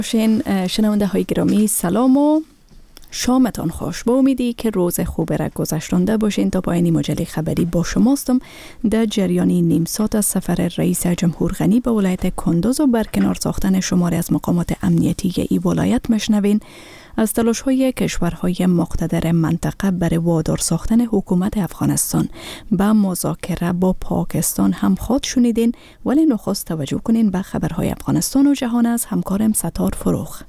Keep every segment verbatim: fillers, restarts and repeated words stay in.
شین شنونده های گرامی سلام و شامتان خوش. با امیدی که روز خوب را گذشتنده باشین. تا پایانی مجله خبری با شماستم. در جریانی نیم ساعت از سفر رئیس جمهور غنی به ولایت کندوز و برکنار ساختن شماری از مقامات امنیتی این ولایت مشنوین. از تلاش های کشورهای مقتدر منطقه برای وادار ساختن حکومت افغانستان با مذاکره با پاکستان هم خود شنیدین، ولی نخست توجه کنین به خبرهای افغانستان و جهان از همکارم ستار فروخ.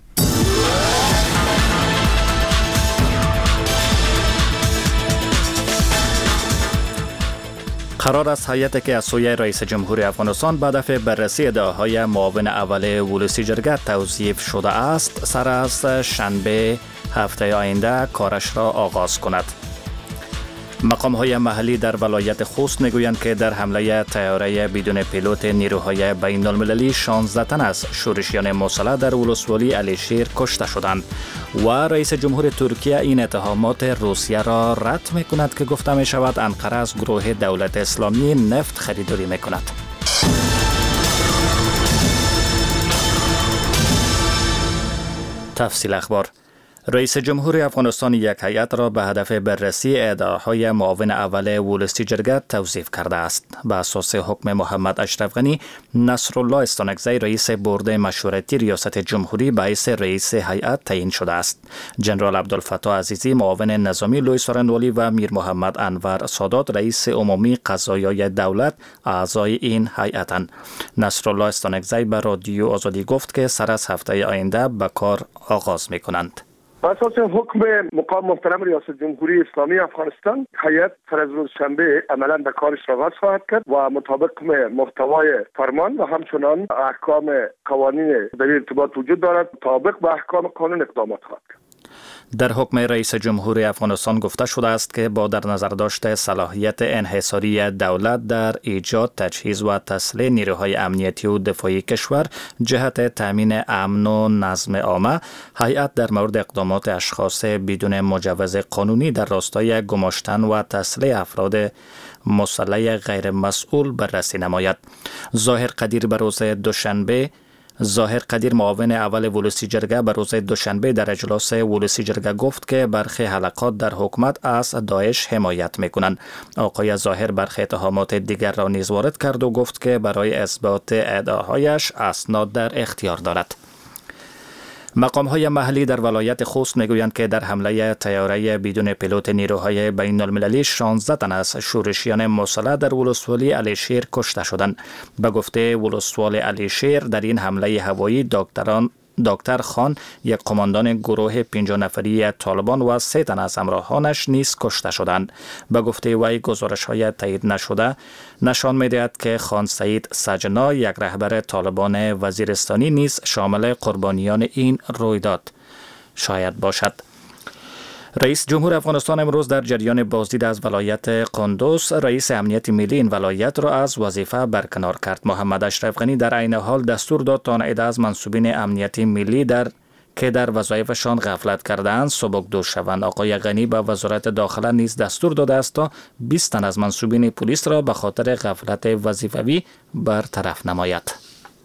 قرار است هیئتی که از سوی رئیس جمهور افغانستان به هدف بررسی ادعاهای معاون اول ولسی جرگه توظیف شده است سر از شنبه هفته آینده کارش را آغاز کند. مقام های محلی در ولایت خوست میگویند که در حمله طیاره بدون پیلوت نیروهای بین المللی شانزده تن از شورشیان مسلح در ولسوالی علیشیر کشته شدند و رئیس جمهور ترکیه این اتهامات روسیه را رد می کند که گفته می شود انقره از گروه دولت اسلامی نفت خریداری می کند. تفصیل اخبار. رئیس جمهور افغانستان یک هیئت را به هدف بررسی ادعاهای معاون اول ولسی جرگه توظیف کرده است. به اساس حکم محمد اشرف غنی، نصرالله استانکزی رئیس بورد مشورتی ریاست جمهوری به حیث رئیس هیئت تعیین شده است. جنرال عبدالفتاح عزیزی معاون نظامی لوی سارنوالی و میر محمد انور سادات رئیس عمومی قضایای دولت اعضای این هیئتند. نصرالله استانکزی به رادیو آزادی گفت که سر از هفته آینده به کار آغاز می‌کنند. اساس حکم مقام محترم ریاست جمهوری اسلامی افغانستان، هیئت سر از روز شنبه عملا به کارش را آغاز خواهد کرد و مطابق محتوای فرمان و همچنان احکام قوانین در ارتباط وجود دارد، مطابق با احکام قانون اقدامات خواهد کرد. در حکم رئیس جمهور افغانستان گفته شده است که با در نظر داشت صلاحیت انحصاری دولت در ایجاد، تجهیز و تسلیح نیروهای امنیتی و دفاعی کشور جهت تامین امن و نظم عامه، هیئت در مورد اقدامات اشخاص بدون مجوز قانونی در راستای گماشتن و تسلیح افراد مسلح غیر مسئول بررسی نماید. ظاهر قدیر به روز دوشنبه ظاهر قدیر معاون اول ولسی جرگه به روز دوشنبه در اجلاس ولسی جرگه گفت که برخی حلقات در حکومت از داعش حمایت میکنند. آقای ظاهر برخی اتهامات دیگر را نیز وارد کرد و گفت که برای اثبات ادعاهایش اسناد در اختیار دارد. مقام های محلی در ولایت خوست میگویند که در حمله طیاره بدون پیلوت نیروهای بین المللی شانزده تن از شورشیان مسلح در ولسوالی علیشیر کشته شدند. به گفته ولسوال علیشیر، در این حمله هوایی دکتران دکتر خان، یک قماندان گروه پنجاه نفری طالبان و سه تن از همراهانش نیز کشته شدند. به گفته وی گزارش‌های تایید نشده نشان می‌دهد که خان سعید سجنا، یک رهبر طالبان وزیرستانی، نیز شامل قربانیان این رویداد شاید باشد. رئیس جمهور افغانستان امروز در جریان بازدید از ولایت کندوز رئیس امنیت ملی این ولایت را از وظیفه برکنار کرد. محمد اشرف غنی در عین حال دستور داد تا عده از منصوبین امنیتی ملی در که در وظایفشان غفلت کرده‌اند سبکدوش شوند. آقای غنی به وزارت داخله نیز دستور داده است تا بیست تن از منصوبین پلیس را به خاطر غفلت وظیفوی برطرف نماید.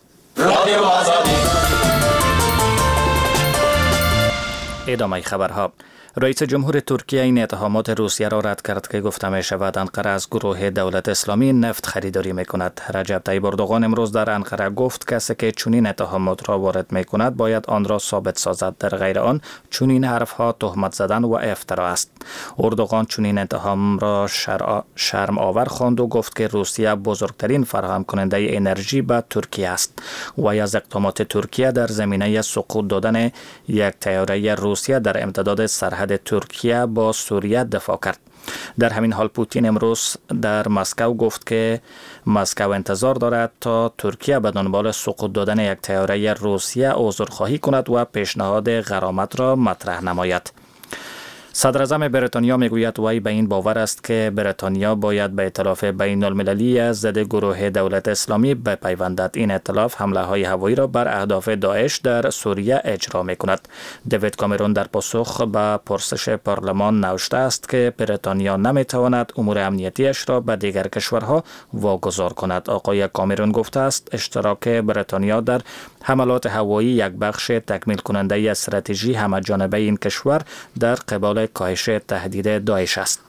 ادامه خبرها. رئیس جمهور ترکیه این اتهامات روسیه را رد کرد که گفته می شود انقره از گروه دولت اسلامی نفت خریداری می کند. رجب طیب اردوغان امروز در انقره گفت کسی که چنین اتهامات را وارد می کند باید آن را ثابت سازد، در غیر آن چنین حرفها تهمت زدن و افترا است. اردوغان چنین اتهام را شرم آور خواند و گفت که روسیه بزرگترین فراهم کننده انرژی به ترکیه است و از اقدامات ترکیه در زمینه سقوط دادن یک طیاره روسیه در امتداد سرحد ترکیه با سوریه دفاع کرد. در همین حال پوتین امروز در مسکو گفت که مسکو انتظار دارد تا ترکیه به دنبال سقوط دادن یک طیاره روسیه عذرخواهی کند و پیشنهاد غرامت را مطرح نماید. صدر اعظم بریتانیا میگوید وی به این باور است که بریتانیا باید به ائتلاف بین المللی ضد گروه دولت اسلامی بپیوندد. این ائتلاف حمله های هوایی را بر اهداف داعش در سوریه اجرا می کند. دیوید کامرون در پاسخ به پرسش پارلمان نوشته است که بریتانیا نمی تواند امور امنیتیش را به دیگر کشورها واگذار کند. آقای کامرون گفته است اشتراک بریتانیا در حملات هوایی یک بخش تکمیل کننده استراتژی همه جانبه این کشور در قبال کاهش تهدید داعش است.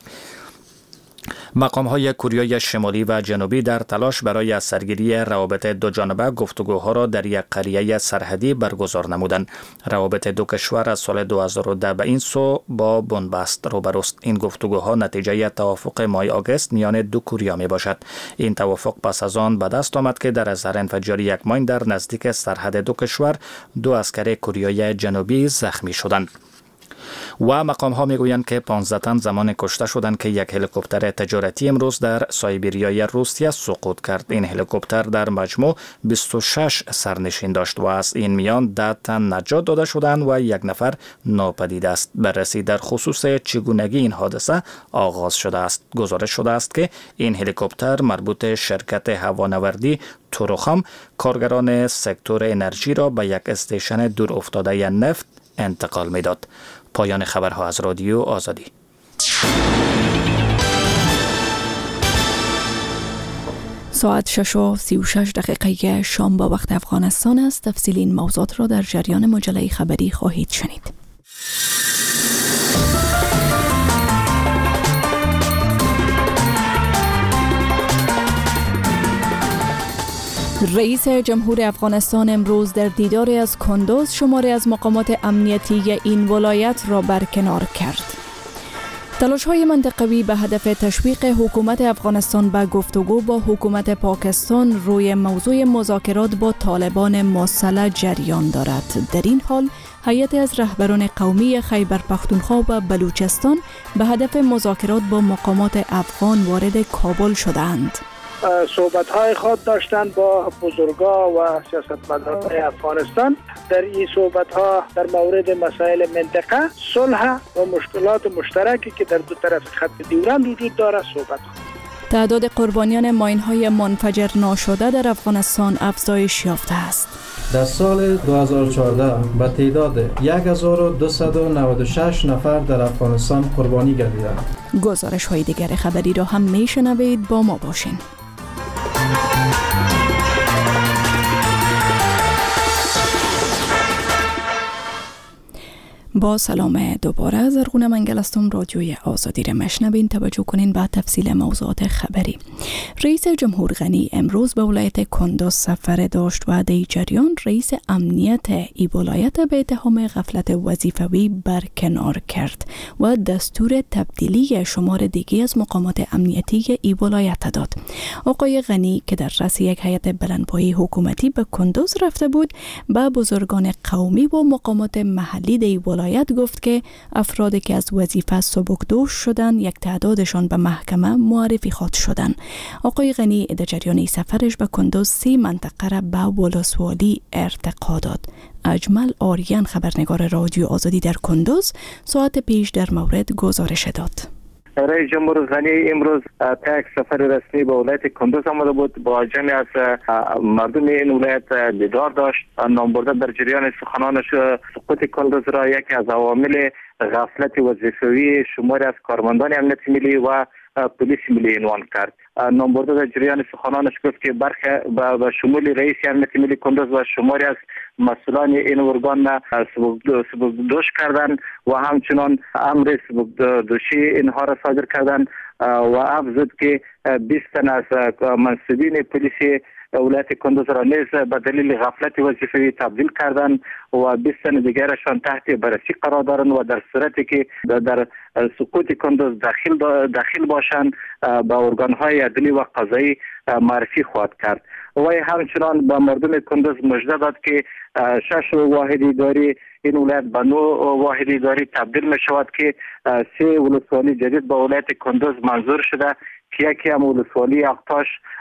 مقام های کوریای شمالی و جنوبی در تلاش برای از سرگیری روابط دو جانبه گفتگوها را در یک قریه سرحدی برگزار نمودند. روابط دو کشور از سال دو هزار و ده به این سو با بنبست روبروست. این گفتگوها نتیجه توافق ماه آگوست میان دو کوریا می باشد. این توافق پس از آن به دست آمد که در اثر انفجار یک ماین در نزدیک سرحد دو کشور دو عسکر کوریای جنوبی زخمی شدند. و مقام ها میگویند که پانزده تن زمان کشته شدند که یک هلیکوپتر تجارتی امروز در سایبریای روسیه سقوط کرد. این هلیکوپتر در مجموع بیست و شش سرنشین داشت و از این میان ده تن نجات داده شدند و یک نفر ناپدید است. بررسی در خصوص چگونگی این حادثه آغاز شده است. گزارش شده است که این هلیکوپتر مربوط شرکت هوانوردی توروخام کارگران سکتور انرژی را به یک استیشن دور افتاده نفت انتقال میداد. پایان خبرها از رادیو آزادی. ساعت شش و سی و شش دقیقه شام با وقت افغانستان است. تفصیل این موضوعات را در جریان مجله خبری خواهید شنید. رئیس جمهور افغانستان امروز در دیداری از کندوز شماری از مقامات امنیتی این ولایت را برکنار کرد. تلاش‌های منطقوی به هدف تشویق حکومت افغانستان به گفتگو با حکومت پاکستان روی موضوع مذاکرات با طالبان مسلح جریان دارد. در این حال هیئتی از رهبران قومی خیبر پختونخوا و بلوچستان به هدف مذاکرات با مقامات افغان وارد کابل شدند. صحبت‌های خود داشتند با بزرگان و سیاستمداران افغانستان. در این صحبت‌ها در مورد مسائل منطقه، صلح و مشکلات مشترکی که در دو طرف خط ډیورند وجود دارد صحبت. تعداد قربانیان ماین‌های منفجر ناشده در افغانستان افزایش یافته است. در سال دو هزار و چهارده به تعداد یک هزار و دویست و نود و شش نفر در افغانستان قربانی گردیدند. گزارش‌های دیگر خبری را هم می‌شنوید، با ما باشین. با سلام دوباره، زرغونه منگل هستم. رادیوی آزادی را مشنوین. توجه کنین به تفصیل موضوعات خبری. رئیس جمهور غنی امروز به ولایت کندوز سفر داشت و در جریان رئیس امنیت ای ولایت به اتهام غفلت وظیفوی برکنار کرد و دستور تبدیلی شمار دیگه از مقامات امنیتی ای ولایت داد. آقای غنی که در رأس یک هیئت بلندپایه حکومتی به کندوز رفته بود، به بزرگان قومی و مقامات محلی در ای ولایت گفت که افرادی که از وظیفه سبکدوش شدن یک تعدادشان به محکمه معرفی خواهد شدن. آقای غنی در جریان سفرش به کندوز سه منطقه را به ولسوالی ارتقا داد. اجمل آریان خبرنگار رادیو آزادی در کندوز ساعت پیش در مورد گزارش داد. رئیس جمهور غنی امروز تا یک سفر رسمی به ولایت کندوز آمده بود. با جمعی از مردم این ولایت دیدار داشت. نامبرده در جریان سخنانش سقوط کندوز را یکی از عوامل غفلت وظیفوی شماری از کارمندان امنیت ملی و پلیس ملی عنوان کرد. نامبرده در جریان سخنانش گفت که برخی به شمول رئیس امنیت ملی کندوز و شماری از مسئولان این ارگان سبکدوش کردند و همچنان امر سبکدوشی اینها را صادر کردند و افزود که بیست تن از منصبین پلیس ولایت کندوز را نیز به دلیل غفلت وظیفوی تبدیل کردند و بیست تن دیگرشان تحت بررسی قرار دارند و در صورتی که در سقوط کندوز داخل داخل باشند به ارگان‌های عدلی و قضایی معرفی خواهد کرد. و همچنان به مردم کندوز مژده داد که شش واحد اداری این ولایت به نو واحد اداری تبدیل می شود که سه ولسوالی جدید به ولایت کندوز منظور شده که یکی هم ولسوالی اقتاش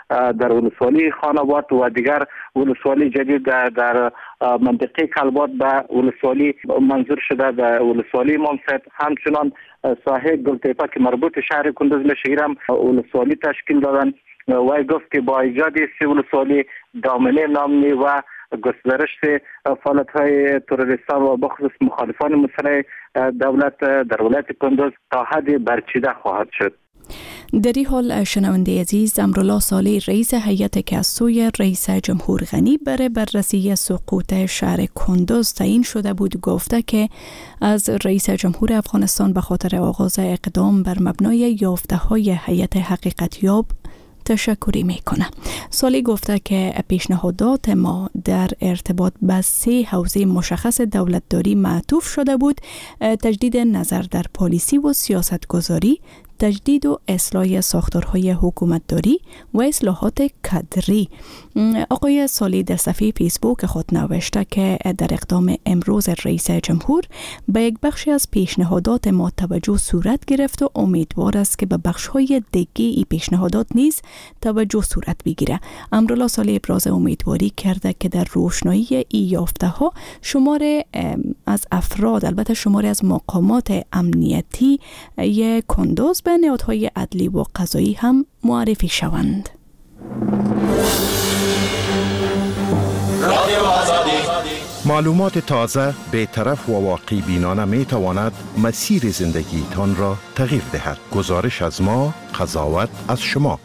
در ولسوالی خاناباد و دیگر ولسوالی جدید در, در منطقه کلبات به ولسوالی منظور شده. در ولسوالی امام صاحب همچنان ساحه گلتیپه که مربوط شهر کندوز میشه هم ولسوالی تشکیل دادن. و گفت که با ایجاد سی ولسوالی دامنه نامنی و گسترش فعالیت‌های تروریستان و بخصوص مخالفان مسلح دولت در ولایت کندوز تا حد برچیده خواهد شد. در این حال شنونده عزیز، امرالله صالح رئیس هیئت که از سوی رئیس جمهور غنی برای بررسی سقوط شهر کندوز تعیین شده بود گفته که از رئیس جمهور افغانستان به خاطر آغاز اقدام بر مبنای یافته‌های هیئت حقیقتیاب تشکری میکنه. صالح گفته که پیشنهادات ما در ارتباط به سه حوزه مشخص دولتداری معطوف شده بود: تجدید نظر در پالیسی و سیاست گذاری، تجدید و اصلاح ساختارهای حکومتداری و اصلاحات کادری. آقای صالح در صفحه فیسبوک خود نوشته که در اقدام امروز رئیس جمهور به یک بخشی از پیشنهادات ما توجه صورت گرفت و امیدوار است که به بخش‌های دیگه ای پیشنهادات نیز توجه صورت بگیره. امرالله صالح ابراز امیدواری کرده که در روشنایی این یافته‌ها شمار از افراد، البته شمار از مقامات امنیتی یک کندوز به نهادهای عدلی و قضایی هم معرفی شوند. معلومات تازه، بی‌طرف و واقعی بینانه می تواند مسیر زندگی تان را تغییر دهد. گزارش از ما، قضاوت از شما.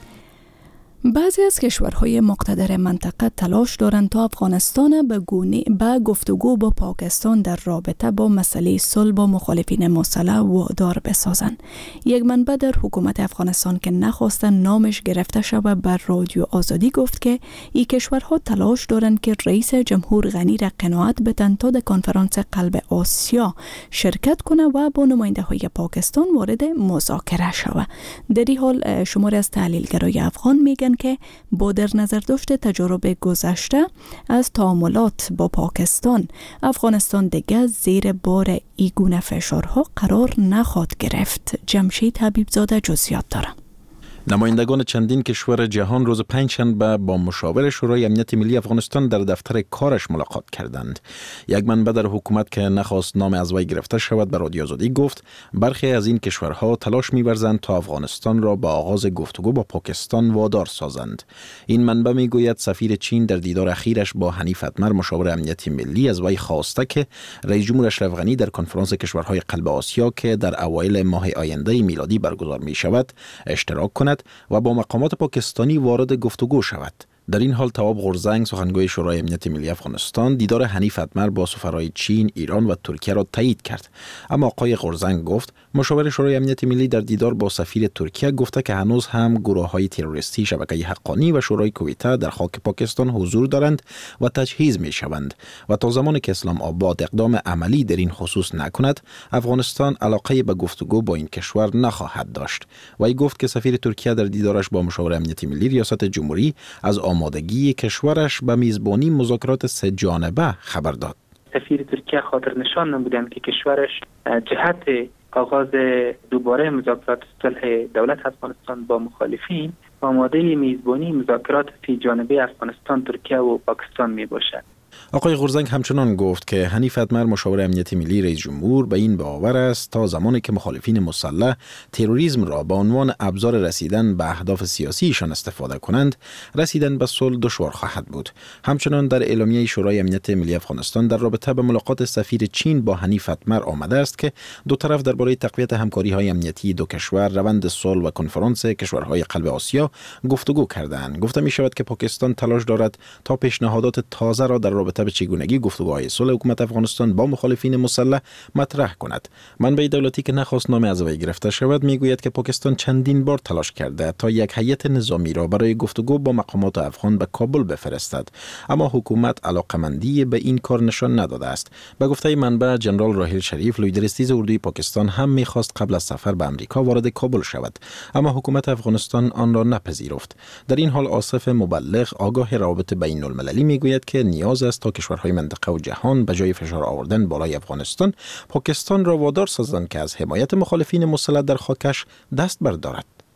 بعضی از کشورهای مقتدر منطقه تلاش دارند تا افغانستان به گونه به گفتگو با پاکستان در رابطه با مسئله صلح با مخالفین مسلح وادار بسازند. یک منبع در حکومت افغانستان که نخواستن نامش گرفته شود بر رادیو آزادی گفت که این کشورها تلاش دارند که رئیس جمهور غنی را قناعت بدن تا در کنفرانس قلب آسیا شرکت کنه و با نماینده های پاکستان وارد مذاکره شود. در این حال شماری از تحلیلگرای افغان میگن که با در نظر داشت تجربه گذشته از تعاملات با پاکستان، افغانستان دیگر زیر بار این گونه فشارها قرار نخواهد گرفت. جمشید حبیبزاده جزئیات داره. نمایندگان چندین کشور جهان روز پنجشنبه با مشاور شورای امنیت ملی افغانستان در دفتر کارش ملاقات کردند. یک منبع در حکومت که نخواست نام از وی گرفته شود به رادیو آزادی گفت برخی از این کشورها تلاش می‌ورزند تا افغانستان را به آغاز گفتگو با پاکستان وادار سازند. این منبع میگوید سفیر چین در دیدار اخیرش با حنیف اتمر مشاور امنیت ملی از وی خواسته که رئیس جمهور اشرف غنی در کنفرانس کشورهای قلب آسیا که در اوایل ماه آینده میلادی برگزار می‌شود اشتراک کند و با مقامات پاکستانی وارد گفتگو شود. در این حال تواب غورزنگ سخنگوی شورای امنیت ملی افغانستان دیدار حنیف اتمر با سفرای چین، ایران و ترکیه را تایید کرد. اما آقای غورزنگ گفت مشاور شورای امنیت ملی در دیدار با سفیر ترکیه گفته که هنوز هم گروه‌های تروریستی شبکه حقانی و شورای کویته در خاک پاکستان حضور دارند و تجهیز می‌شوند و تا زمانی که اسلام آباد اقدام عملی در این خصوص نکند افغانستان علاقه به گفتگو با این کشور نخواهد داشت. وی گفت که سفیر ترکیه در دیدارش با مشاور امنیت ملی ریاست جمهوری از آمادگی کشورش به میزبانی مذاکرات سه جانبه خبر داد. سفیر ترکیه خاطر نشان نمودند که کشورش جهت آغاز دوباره مذاکرات صلح دولت افغانستان با مخالفین آماده میزبانی مذاکرات سه جانبه افغانستان، ترکیه و پاکستان می باشد. آقای غورزنگ همچنان گفت که حنیف اتمر مشاور امنیت ملی رئیس جمهور به این باور است تا زمانی که مخالفین مسلح تروریسم را به عنوان ابزار رسیدن به اهداف سیاسیشان استفاده کنند، رسیدن به صلح دشوار خواهد بود. همچنان در اعلامیه شورای امنیت ملی افغانستان در رابطه با ملاقات سفیر چین با حنیف اتمر آمده است که دو طرف درباره تقویت همکاری‌های امنیتی دو کشور، روند صلح و کنفرانس کشورهای قلب آسیا گفتگو کردند. گفته می شود که پاکستان تلاش دارد تا پیشنهادات تازه را در رابطه به چگونگی گفتگوهای صلح حکومت افغانستان با مخالفین مسلح مطرح کند. منبع دولتی که نخواست نام از وی گرفته شود میگوید که پاکستان چندین بار تلاش کرده تا یک هیئت نظامی را برای گفتگو با مقامات افغان به کابل بفرستد، اما حکومت علاقمندی به این کار نشان نداده است. به گفته منبع جنرال راحیل شریف لویدرستیز اردوی پاکستان هم میخواست قبل از سفر به امریکا وارد کابل شود، اما حکومت افغانستان آن را نپذیرفت. در این حال آصف مبلغ آگاه روابط بین المللی میگوید که نیاز است تا کشورهای منطقه و جهان به جای فشار آوردن بالای افغانستان، پاکستان را وادار سازند که از حمایت مخالفین مسلح در خاکش دست بردارد.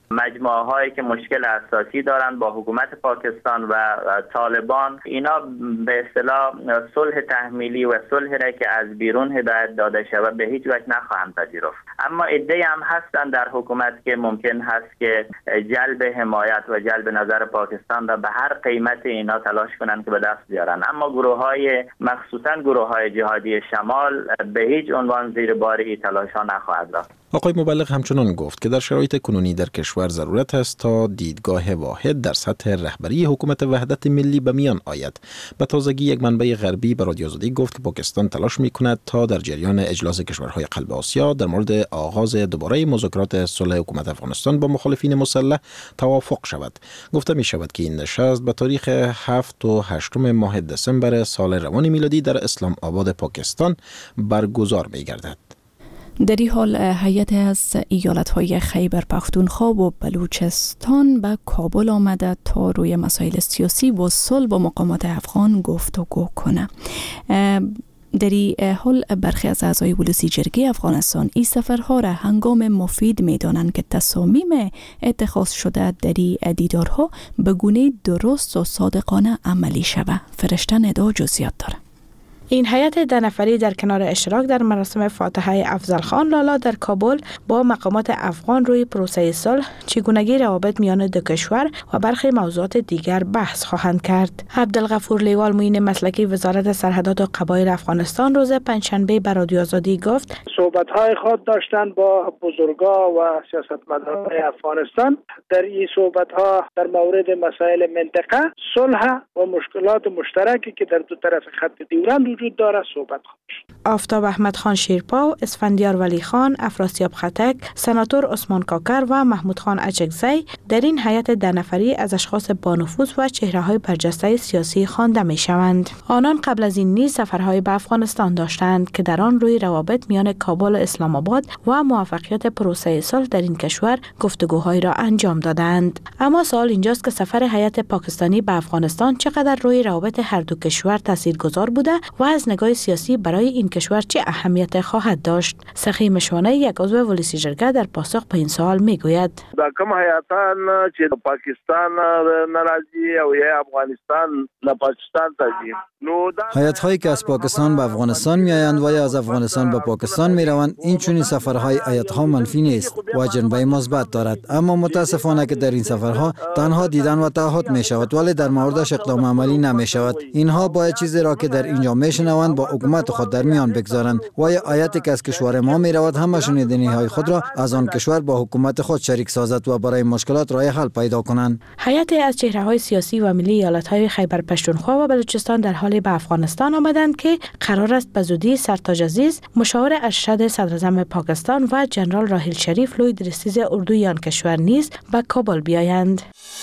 مجموعه هایی که مشکل اساسی دارند با حکومت پاکستان و طالبان، اینا به اصطلاح صلح تحمیلی و صلح را که از بیرون هدایت داده شود به هیچ وجه نخواهند پذیرفت. اما عده‌ای هم هستند در حکومت که ممکن هست که جلب حمایت و جلب نظر پاکستان را به هر قیمت اینا تلاش کنند که به دست بیارن. اما گروه های مخصوصا گروه های جهادی شمال به هیچ عنوان زیر بار این تلاش ها نخواهد رفت. آقای مبلغ همچنان گفت که در شرایط کنونی در کشور ضرورت است تا دیدگاه واحد در سطح رهبری حکومت وحدت ملی به میان آید. به تازگی یک منبع غربی به رادیو آزادی گفت که پاکستان تلاش می‌کند تا در جریان اجلاس کشورهای قلب آسیا در مورد آغاز دوباره مذاکرات صلح حکومت افغانستان با مخالفین مسلح توافق شود. گفته می شود که این نشست به تاریخ هفت و هشتم ماه دسامبر سال روان میلادی در اسلام آباد پاکستان برگزار می‌گردد. در این حال هیئت از ایالت‌های خیبر پختونخوا و بلوچستان به کابل آمده تا روی مسائل سیاسی و صلح با مقامات افغان گفتگو کنه. در این حال برخی از اعضای ولسی جرگه افغانستان این سفرها را هنگام مفید می‌دانند که تصامیم اتخاذ شده در این دیدارها به گونه درست و صادقانه عملی شود. فرشته ندا جزئیات داره. این هیئت ده نفری در کنار اشتراک در مراسم فاتحه افضل خان لالا در کابل با مقامات افغان روی پروسه صلح، چگونگی روابط میان دو کشور و برخی موضوعات دیگر بحث خواهند کرد. عبدالغفور لیوال معین مسلکی وزارت سرحدات و قبایل افغانستان روز پنجشنبه به رادیو آزادی گفت صحبت‌های خود داشتند با بزرگا و سیاستمداران افغانستان. در این صحبت‌ها در مورد مسائل منطقه، صلح و مشکلات مشترکی که در دو طرف خط دیورند وجود داره صحبت خواهد. آفتاب احمد خان شیرپا، اسفندیار ولی خان، افراسیاب خطک، سناتور عثمان کاکر و محمود خان اچکزی در این هیئت ده نفری از اشخاص با نفوذ و چهره‌های برجسته سیاسی خوانده می‌شوند. آنان قبل از این نیز سفرهای به افغانستان داشتند که در آن روی روابط میان کابل و اسلام آباد و موفقیت پروسه صلح در این کشور گفتگوهایی را انجام دادند. اما سوال اینجاست که سفر هیئت پاکستانی به افغانستان چقدر روی روابط هر دو کشور تاثیرگذار بوده و از نگاه سیاسی برای این کشور چه اهمیت خواهد داشت؟ سخی مشوانه یک عضو ولسی جرگه در پاسخ به این سوال میگوید دا کوم هیاتان چې د پاکستان ناراضي او یا افغانستان نه پاکستان ته ځي نو هیات هایی که از پاکستان به افغانستان میآیند و یا از افغانستان به پاکستان میروند، این چنین سفرهای هیات ها منفی نیست و جنبه مثبت دارد. اما متاسفانه که در این سفرها تنها دیدن و تعهد می شود ولی در موردش اقدام عملی نمی شود. اینها باید چیزی را که در اینجا میشنوند با حکومت خود در میان بگذارند و یا آیتی که از کشور ما می رود همه شنیدنی های خود را از آن کشور با حکومت خود شریک سازد و برای مشکلات راه حل پیدا کنند. هیئت از چهره‌های سیاسی و ملی ایالت‌های خیبر پختونخوا و بلوچستان در حال به افغانستان آمدند که قرار است به زودی سرتاج عزیز، مشاور ارشد صدراعظم پاکستان و جنرال راحیل شریف لوی درستیز اردوی آن کشور نیز به کابل بیایند.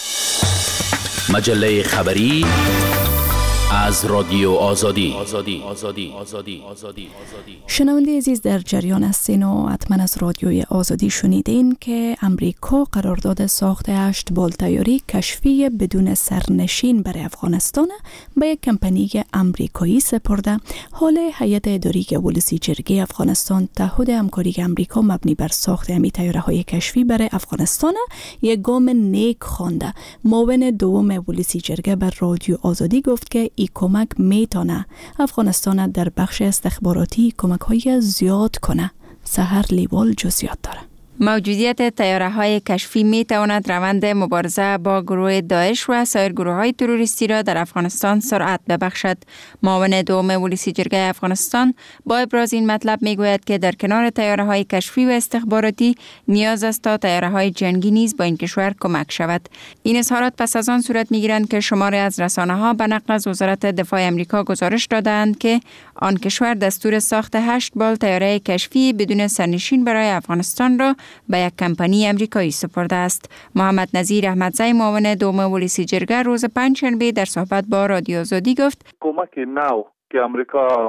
مجله خبری از رادیو آزادی. آزادی. آزادی. آزادی. آزادی. شنونده عزیز، در جریان هستین و حتما از رادیوی آزادی شنیدین که امریکا قرارداد ساخت هشت بالطیاری کشفی بدون سرنشین برای افغانستان به یک کمپانی امریکایی سپرده. حال هیئت اداری ولسی جرگه افغانستان تعهد همکاری امریکا مبنی بر ساخت همی طیاره‌های کشفی برای افغانستان یک گام نیک خوانده. معاون دوم ولسی جرگه بر رادیو آزادی گفت که این کمک میتونه افغانستان در بخش استخباراتی کمک های زیاد کنه. سحر لیوال جزئیات داره. موجودیت طیاره‌های کشفی می تواند روند مبارزه با گروه داعش و سایر گروه‌های تروریستی را در افغانستان سرعت ببخشد. معاون دوم ولسی جرگه افغانستان با ابراز این مطلب می گوید که در کنار طیاره‌های کشفی و استخباراتی نیاز است تا طیاره‌های جنگی نیز با این کشور کمک شود. این اظهارات پس از آن صورت می گیرند که شماری از رسانه‌ها به نقل از وزارت دفاع آمریکا گزارش دادند که آن کشور دستور ساخت هشت بال طیاره کشفی بدون سرنشین برای افغانستان را به یک کمپانی امریکایی سپرده است. محمد نظیر احمدزی معاون دوم ولسی جرگه روز پنجشنبه در صحبت با رادیو آزادی گفت کمک نو که امریکا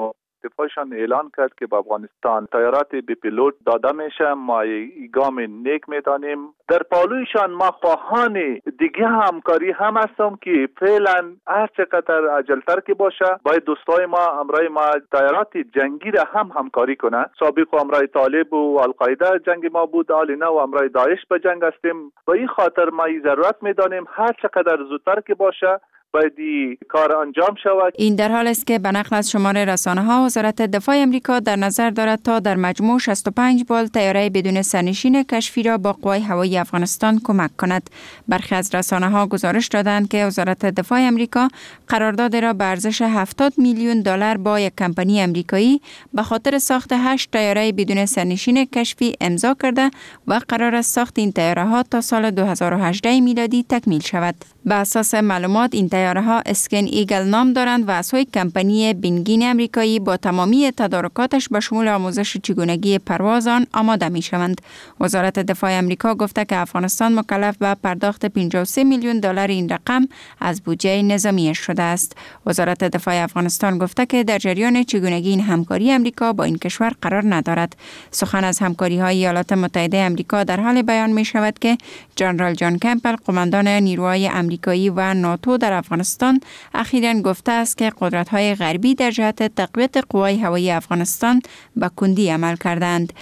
دفاعشان اعلان کرد که به افغانستان طیارات بی پیلوت داده میشه. ما گام نیک میدانیم. در پالویشان ما خواهان دیگه همکاری هم هستم که فعلا هر چقدر عجلتر که باشه باید دوستای ما امرای ما طیارات جنگی را هم همکاری کنه. سابق امرای طالب و القاعده جنگ ما بود، حال نه و امرای داعش به جنگ هستیم. و این خاطر ما این ضرورت میدانیم هر چقدر زودتر که باشه باید کار انجام شود. این در حال است که به نقل از شماره رسانه‌ها وزارت دفاع امریکا در نظر دارد تا در مجموع شصت و پنج بال طیاره بدون سرنشین کشفی را با قوای هوایی افغانستان کمک کند. برخی از رسانه‌ها گزارش دادند که وزارت دفاع امریکا قرارداد را به ارزش هفتاد میلیون دلار با یک کمپانی امریکایی به خاطر ساخت هشت طیاره بدون سرنشین کشفی امضا کرده و قرار است ساخت این طیاره‌ها تا سال دو هزار و هجده میلادی تکمیل شود. به اساس معلومات این طیاره ها اسکن ایگل نام دارند و از سوی کمپانی بینگین امریکایی با تمامی تدارکاتش به شمول آموزش چگونگی پرواز آن آماده می شوند. وزارت دفاع امریکا گفته که افغانستان مکلف به پرداخت پنجاه و سه میلیون دلار این رقم از بودجه نظامی شده است. وزارت دفاع افغانستان گفته که در جریان چگونگی این همکاری امریکا با این کشور قرار ندارد. سخن از همکاری های ایالات متحده امریکا در حال بیان می شود که جنرال جان کمپل قماندان نیروهای امریکایی و ناتو در افغانستان اخیراً گفته است که قدرت‌های غربی در جهت تقویت قوای هوایی افغانستان به کندی عمل کردند.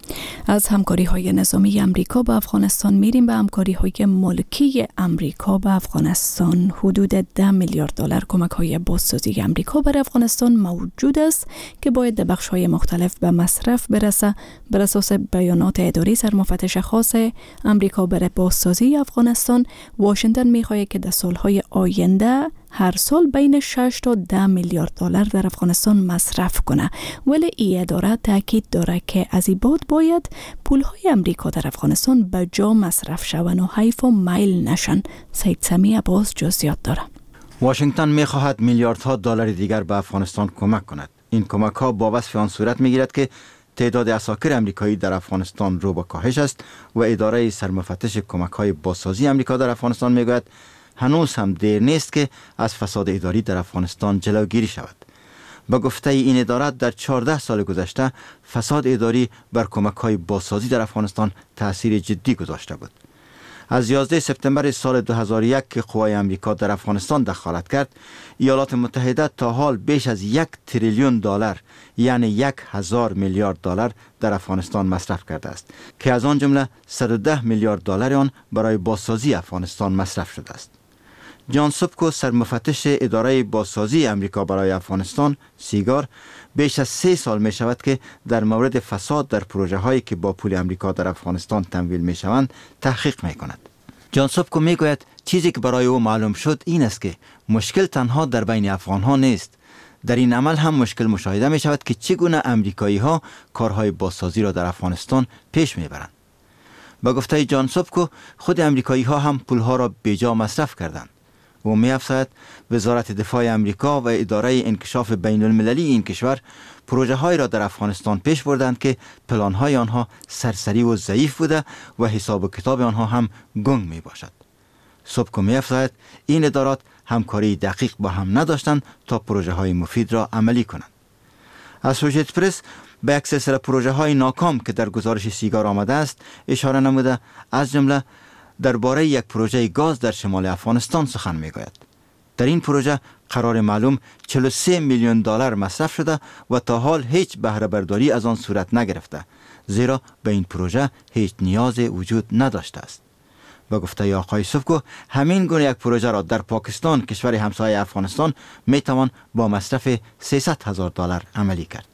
از همکاری های نظامی امریکا با افغانستان میریم به همکاری های ملکی امریکا با افغانستان. حدود ده میلیارد دلار کمک های بازسازی امریکا بر افغانستان موجود است که باید در بخش های مختلف به مصرف برسه. بر اساس بیانات اداری سرمفتش خاص امریکا برای بازسازی افغانستان، واشنگتن میخواهد که در سالهای آینده هر سال بین شش تا ده میلیارد دلار در افغانستان مصرف کنه. ولی این اداره تاکید داره که از این بعد باید پولهای امریکا در افغانستان به جا مصرف شون و حیف و میل نشن. سید سمی عباس جزئیات داره. واشنگتن میخواهد میلیاردها دلار دیگر به افغانستان کمک کند. این کمک ها با وصف آن صورت میگیرد که تعداد عساکر امریکایی در افغانستان رو به کاهش است و اداره سرمفتش کمک های بازسازی امریکا در افغانستان میگوید هنوز هم دیر نیست که از فساد اداری در افغانستان جلوگیری شود. با گفته این اداره در چهارده سال گذشته فساد اداری بر کمک‌های بازسازی در افغانستان تأثیر جدی گذاشته بود. از یازده سپتامبر سال دو هزار و یک که قوای امریکا در افغانستان دخالت کرد، ایالات متحده تا حال بیش از یک تریلیون دلار یعنی یک هزار میلیارد دلار در افغانستان مصرف کرده است که از آن جمله صد و ده میلیارد دلار آن برای بازسازی افغانستان مصرف شده است. جان سوبکو سرمفتش اداره بازسازی امریکا برای افغانستان سیگار بیش از سه سال می شود که در مورد فساد در پروژه هایی که با پول امریکا در افغانستان تمویل می شوند تحقیق می کند. جان سوبکو می گوید چیزی که برای او معلوم شد این است که مشکل تنها در بین افغان ها نیست. در این عمل هم مشکل مشاهده می شود که چگونه امریکایی ها کارهای بازسازی را در افغانستان پیش می برند. با گفته جان سوبکو خود امریکایی ها هم پول ها را بیجا مصرف کردند. و می افزاید وزارت دفاع امریکا و اداره انکشاف بین المللی این کشور پروژه های را در افغانستان پیش بردند که پلان های آنها سرسری و ضعیف بوده و حساب و کتاب آنها هم گنگ می باشد. سوبکو می افزاید این ادارات همکاری دقیق با هم نداشتند تا پروژه های مفید را عملی کنند. اسوشییتد پرس به یک سلسله پروژه های ناکام که در گزارش سیگار آمده است اشاره نموده، از جمله درباره یک پروژه گاز در شمال افغانستان سخن میگوید. در این پروژه قرار معلوم چهل و سه میلیون دلار مصرف شده و تا حال هیچ بهره برداری از آن صورت نگرفته، زیرا به این پروژه هیچ نیاز وجود نداشته است. با گفته آقای سوبکو همین گونه یک پروژه را در پاکستان کشور همسایه افغانستان میتوان با مصرف سیصد هزار دلار عملی کرد.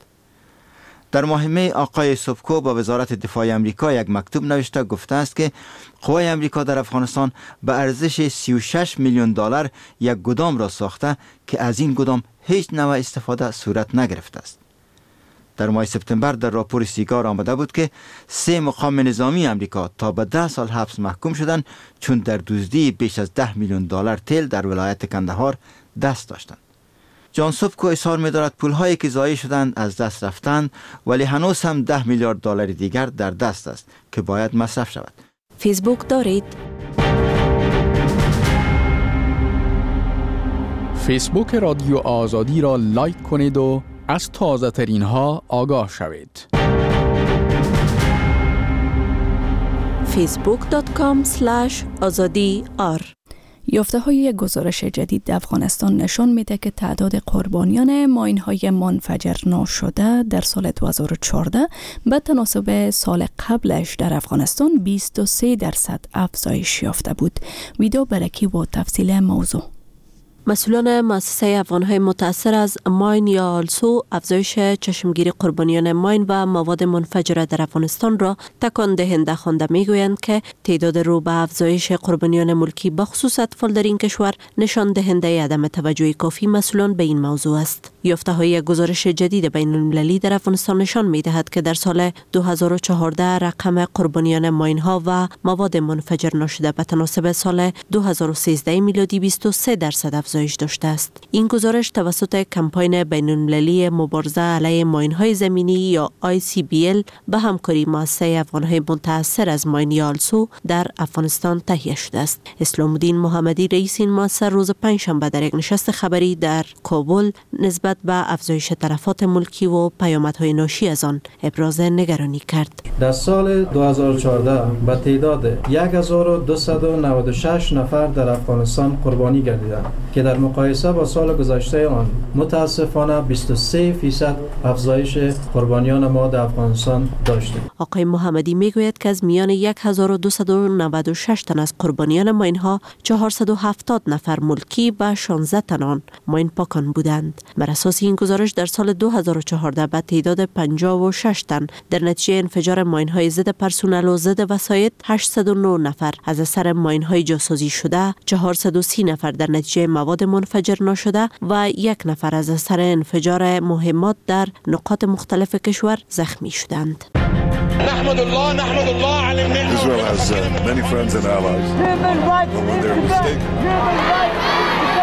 در ماه می آقای سوبکو با وزارت دفاع امریکا یک مکتوب نوشته گفته است که قوای امریکا در افغانستان به ارزش سی و شش میلیون دلار یک گدام را ساخته که از این گدام هیچ نوع استفاده صورت نگرفته است. در ماه سپتامبر در راپور سیگار آمده بود که سه مقام نظامی امریکا تا به ده سال حبس محکوم شدند چون در دزدی بیش از ده میلیون دلار تیل در ولایت کندهار دست داشتند. جان سوبکو اظهار می‌دارد پول‌هایی که ضایع شدند از دست رفتند، ولی هنوز هم ده میلیارد دلار دیگر در دست است که باید مصرف شود. فیسبوک دارید؟ فیسبوک رادیو آزادی را لایک کنید و از تازه ترین ها آگاه شوید. فیسبوک دات کام اسلش آزادی آر. یافته های گزارش جدید در افغانستان نشان میده که تعداد قربانیان ماین های منفجر ناشده در سال دو هزار و چهارده به تناسب سال قبلش در افغانستان بیست و سه درصد افزایش یافته بود. ویدیو برکی و تفصیل موضوع. مسئولان مؤسسه افغان‌های متأثر از ماین یا آلسو افزایش چشمگیری قربانیان ماین و مواد منفجره در افغانستان را تکان دهنده خوانده میگویند که تعداد رو به افزایش قربانیان ملکی به خصوص اطفال در این کشور نشان دهنده عدم توجه کافی مسئولان به این موضوع است. یافته‌های گزارش جدید بین المللی در افغانستان نشان می‌دهد که در سال دو هزار و چهارده رقم قربانیان ماین‌ها و مواد منفجر ناشده به تناسب سال دو هزار و سیزده میلادی بیست و سه درصد افزایش داشته است. این گزارش توسط کمپاین بین المللی مبارزه علیه ماین‌های زمینی یا آی سی بی ال به همکاری مؤسسه افغان‌های متأثر از ماین یا آلسو در افغانستان تهیه شده است. اسلام الدین محمدی رئیس این مؤسسه روز پنجشنبه در یک نشست خبری در کابل نسبت به افزایش تلفات ملکی و پیامدهای ناشی از آن ابراز نگرانی کرد. در سال دو هزار و چهارده به تعداد یک هزار و دویست و نود و شش نفر در افغانستان قربانی گردیدند که در مقایسه با سال گذشته آن متاسفانه بیست و سه درصد افزایش قربانیان ما در افغانستان داشتیم. آقای محمدی میگوید که از میان یک هزار و دویست و نود و شش تن از قربانیان ماین‌ها چهارصد و هفتاد نفر ملکی و شانزده تن آن ماین پاکان بودند. بر اساس این گزارش در سال دو هزار و چهارده به تعداد پنجاه و شش تن در نتیجه انفجار ماین‌های ضد پرسونل و ضد وسایط، هشتصد و نه نفر از اثر ماین‌های جاسازی شده، چهارصد و سی نفر در نتیجه مواد منفجر ناشده و یک نفر از اثر انفجار مهمات در نقاط مختلف کشور زخمی شدند. نحمد الله نحمد الله علی الملل. Israel has uh, many friends and allies. When they're mistaken.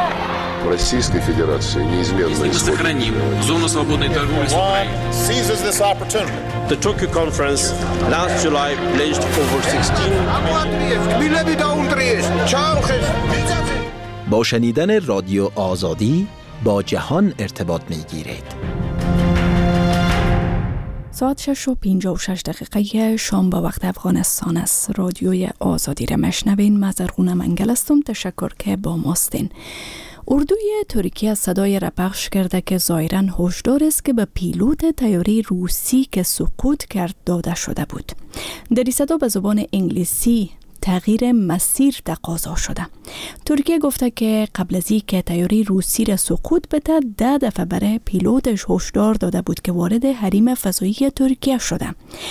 Российской Федерации неизменно сохраним зону свободной торговли с Украиной. Seizes this opportunity. The Tokyo conference last July pledged over sixteen. با شنیدن رادیو آزادی با جهان ارتباط میگیرید. ساعت شش و پنجاه و شش دقیقه شام به وقت افغانستان است. رادیوی آزادی را مشنوین. مزرغونه منگل هستم. تشکر که با ماستین. اردوی ترکیه صدای را پخش کرده که ظاهراً هشدار است که به پیلوت طیاره روسی که سقوط کرد داده شده بود. در این صدا به زبان انگلیسی تغییر مسیر تقاضا شده. ترکیه گفته که قبل از اینکه طیاره روسی را سقوط بده ده دفعه برای پیلوتش هشدار داده بود که وارد حریم فضایی ترکیه شده.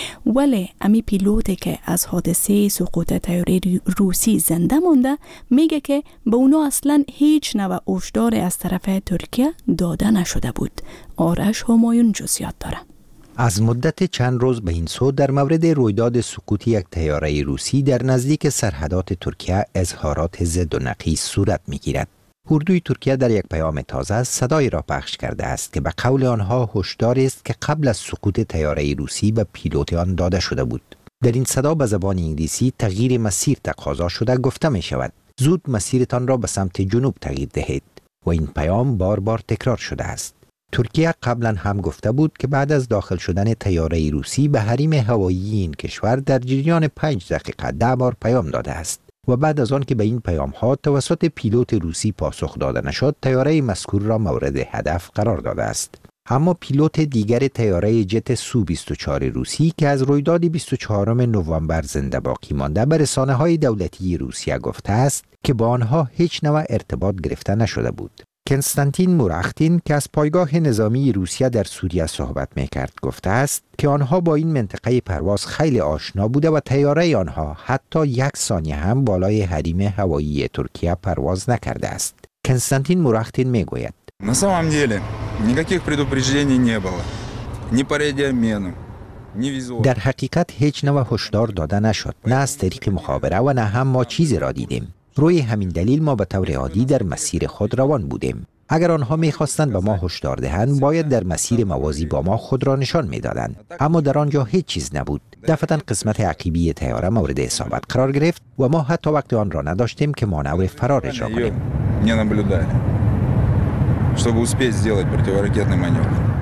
ولی امی پیلوتی که از حادثه سقوط طیاره روسی زنده مونده میگه که به اونا اصلا هیچ نوع هشدار از طرف ترکیه داده نشده بود. آرش همایون جزئیات داره. از مدت چند روز به این سو در مورد رویداد سقوط یک طیاره روسی در نزدیک سرحدات ترکیه اظهارات ضد و نقیض صورت می‌گیرد. اردوی ترکیه در یک پیام تازه صدایی را پخش کرده است که به قول آنها هشدار است که قبل از سقوط طیاره روسی به پیلوت آن داده شده بود. در این صدا به زبان انگلیسی تغییر مسیر تقاضا شده گفته می شود زود مسیرتان را به سمت جنوب تغییر دهید و این پیام بار بار تکرار شده است. ترکیه قبلا هم گفته بود که بعد از داخل شدن طیاره روسی به حریم هوایی این کشور در جریان پنج دقیقه ده بار پیام داده است و بعد از آن که به این پیام ها توسط پیلوت روسی پاسخ داده نشد طیاره مذکور را مورد هدف قرار داده است. اما پیلوت دیگر طیاره جت سو بیست و چهار روسی که از رویداد بیست و چهارم نوامبر زنده باقی مانده به رسانه‌های دولتی روسیه گفته است که با آنها هیچ نوع ارتباط گرفته نشده بود. کنستانتین موراختین که از پایگاه نظامی روسیه در سوریه صحبت می‌کرد گفته است که آنها با این منطقه پرواز خیلی آشنا بوده و طیاره آنها حتی یک ثانیه هم بالای حریم هوایی ترکیه پرواز نکرده است. کنستانتین موراختین میگوید На самом деле никаких предупреждений не было. Ни по радиообмену, ни визуально. در حقیقت هیچ نوع هشدار داده نشد، نه از طریق مخابره و نه هم ما چیزی را دیدیم. روی همین دلیل ما به طور عادی در مسیر خود روان بودیم. اگر آنها می‌خواستند به ما هشدار دهند باید در مسیر موازی با ما خود را نشان می‌دادند، اما در آنجا هیچ چیز نبود. دفعتاً قسمت عقیبی طیاره مورد اصابت قرار گرفت و ما حتی وقت آن را نداشتیم که مانور فرار اجرا کنیم. чтобы успеть сделать противоракетный маневр.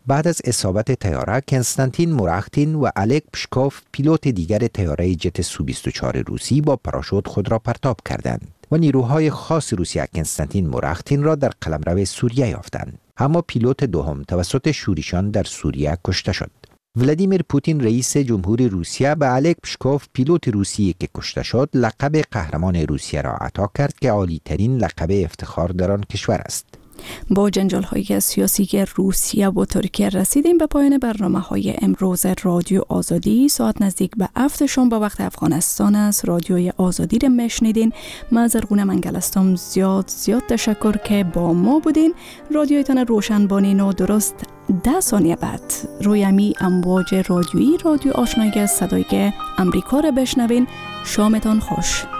بعد از اصابت تیاره، کنستانتین موراختین و الک پشکوف پیلوت دیگر تیاره جت سو بیست و چهار روسی با پاراشوت خود را پرتاب کردند و نیروهای خاص روسیه کنستانتین موراختین را در قلمرو سوریه یافتند. اما پیلوت دوم توسط شورشیان در سوریه کشته شد. ولادیمیر پوتین رئیس جمهور روسیه به الک پشکوف پیلوت روسی که کشته شد لقب قهرمان روسیه را عطا کرد که عالی ترین لقب افتخار در آن کشور است. با جنجال های سیاسی که روسیه و ترکیه رسیدیم به پایان برنامه های امروز رادیو آزادی. ساعت نزدیک به هفت شام با وقت افغانستان است. رادیوی آزادی را میشنیدین. من زرغونه منگلستم زیاد زیاد تشکر که با ما بودین. رادیویتان روشن بانین و درست ده ثانیه بعد روی امی امواج رادیویی رادیو آشنایی صدای امریکا را بشنوین. شامتان خوش.